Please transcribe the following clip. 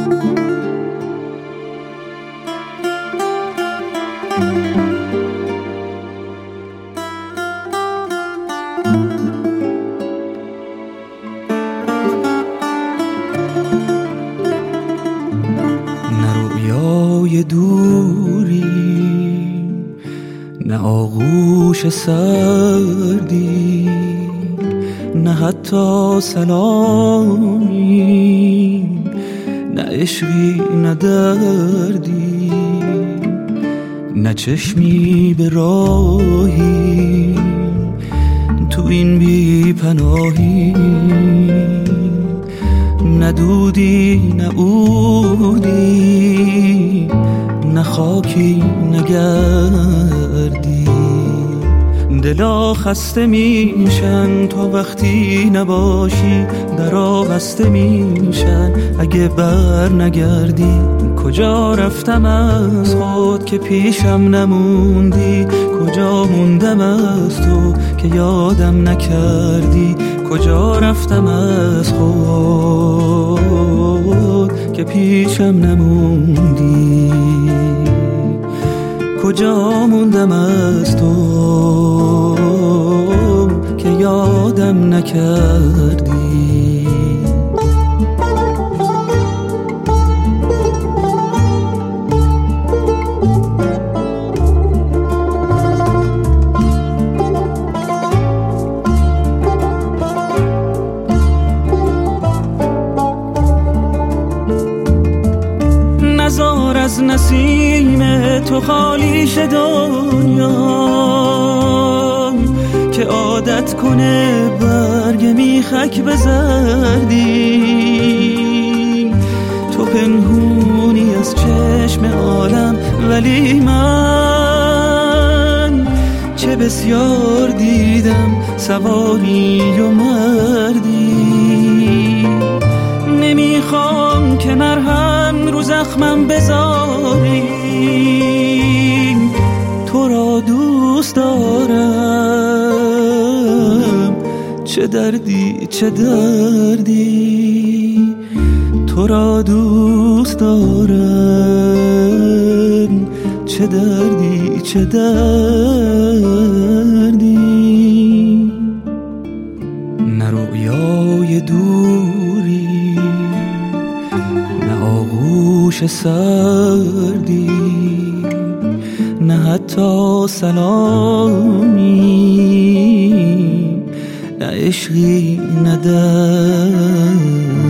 دوری نه آغوش سردی نه حتی سلامی نه عشقی نه دردی نه چشمی به راهی تو این بی پناهی نه دودی نه عودی نه خاکی نه گردی دلا خسته میشن تو وقتی نباشی درا بسته میشن اگه بر نگردی کجا رفتم از خود که پیشم نموندی کجا موندم از تو که یادم نکردی کجا رفتم از خود که پیشم نموندی کجا موندم از تو که یادم نکردی نزار از نسیم تو خالی شه دنیا که عادت کنه برگ میخک به زردی تو پنهونی از چشم عالم ولی من چه بسیار دیدم سواری و مردی نمیخوام که مرهم رو زخمم بذاری تو را دوست دارم چه دردی چه دردی تو را دوست دارم چه دردی چه دردی نه رویای دوری نه آغوش سردی نه حتی سلامی نه عشقی نه دردی